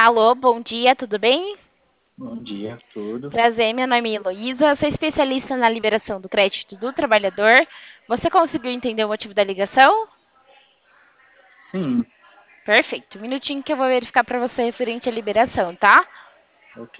Alô, bom dia, tudo bem? Bom dia, tudo? Prazer, meu nome é Heloísa, sou especialista na liberação do crédito do trabalhador. Você conseguiu entender o motivo da ligação? Sim, Perfeito. Um minutinho que eu vou verificar para você referente à liberação, tá? ok.